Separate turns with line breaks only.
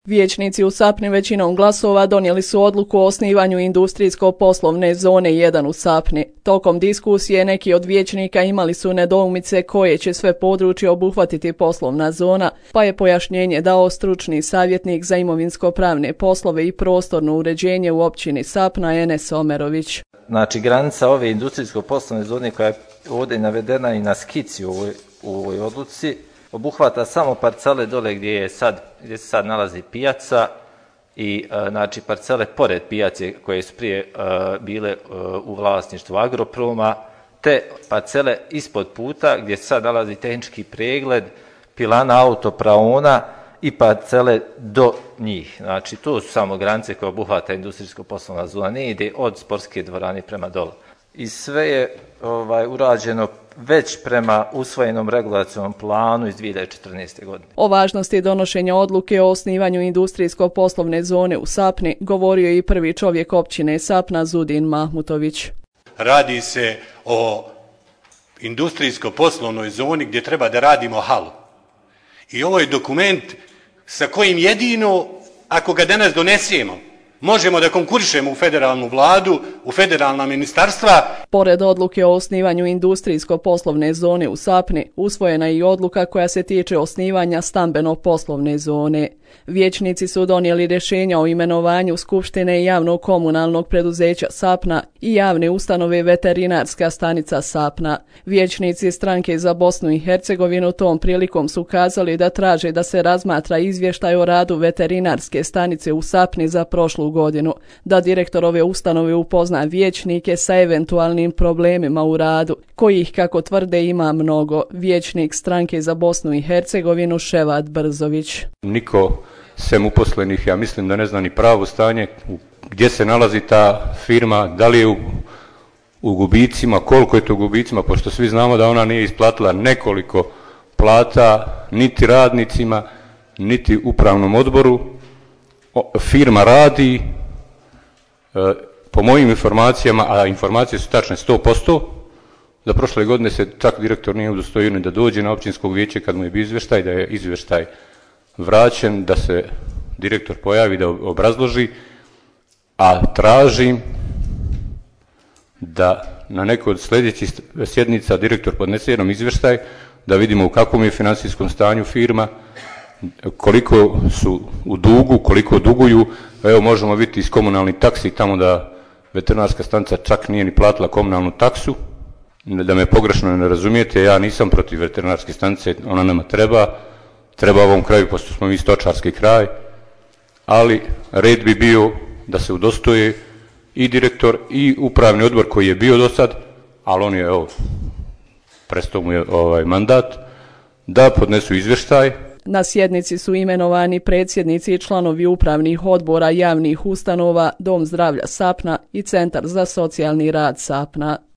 Vijećnici u Sapni većinom glasova donijeli su odluku o osnivanju industrijsko-poslovne zone 1 u Sapni. Tokom diskusije neki od vijećnika imali su nedoumice koje će sve područje obuhvatiti poslovna zona, pa je pojašnjenje dao stručni savjetnik za imovinsko-pravne poslove i prostorno uređenje u općini Sapna Enes Omerović.
Znači, granica ove industrijsko-poslovne zone koja je ovdje navedena i na skici u ovoj odluci obuhvata samo parcele dole gdje se sad nalazi pijaca i znači parcele pored pijace koje su prije bile u vlasništvu Agroproma, te parcele ispod puta gdje se sad nalazi tehnički pregled, pilana autopraona i parcele do njih. Znači, to su samo granice koje obuhvata industrijsko-poslovna zona, ne ide od sportske dvorane prema dole. I sve je urađeno već prema usvojenom regulacionom planu iz 2014. godine.
O važnosti donošenja odluke o osnivanju industrijsko-poslovne zone u Sapni govorio je i prvi čovjek općine Sapna Zudin Mahmutović.
Radi se o industrijsko-poslovnoj zoni gdje treba da radimo halu. I ovo je dokument sa kojim jedino, ako ga danas donesemo, možemo da konkurišemo u federalnu vladu, u federalna ministarstva.
Pored odluke o osnivanju industrijsko-poslovne zone u Sapni, usvojena je i odluka koja se tiče osnivanja stambeno-poslovne zone. Vijećnici su donijeli rješenja o imenovanju Skupštine javnog komunalnog preduzeća Sapna i javne ustanove Veterinarska stanica Sapna. Vijećnici stranke za Bosnu i Hercegovinu tom prilikom su kazali da traže da se razmatra izvještaj o radu Veterinarske stanice u Sapni za prošlu godinu, da direktor ove ustanove upozna vijećnike sa eventualnim problemima u radu, kojih, kako tvrde, ima mnogo. Vijećnik stranke za Bosnu i Hercegovinu Ševat Brzović.
Niko sem uposlenih, ja mislim da ne zna ni pravo stanje gdje se nalazi ta firma, da li je u gubicima, koliko je to u gubicima, pošto svi znamo da ona nije isplatila nekoliko plata niti radnicima, niti upravnom odboru. Firma radi, po mojim informacijama, a informacije su tačne 100%, za prošle godine se čak direktor nije udostojio ni da dođe na općinsko vijeće kad mu je bio izvještaj, da je izvještaj vraćen, da se direktor pojavi, da obrazloži, a tražim da na nekoj od sljedećih sjednica direktor podnese jednom izvještaj, da vidimo u kakvom je financijskom stanju firma, koliko su u dugu, koliko duguju. Evo, možemo vidjeti iz komunalnih taksi tamo da veterinarska stanica čak nije ni platila komunalnu taksu. Da me pogrešno ne razumijete, ja nisam protiv veterinarske stanice, ona nama treba ovom kraju, pošto smo mi stočarski kraj, ali red bi bio da se udostoje i direktor i upravni odbor koji je bio do sad, ali on je, prestao mu je mandat, da podnesu izvještaj.
Na sjednici su imenovani predsjednici i članovi upravnih odbora javnih ustanova, Dom zdravlja Sapna i Centar za socijalni rad Sapna.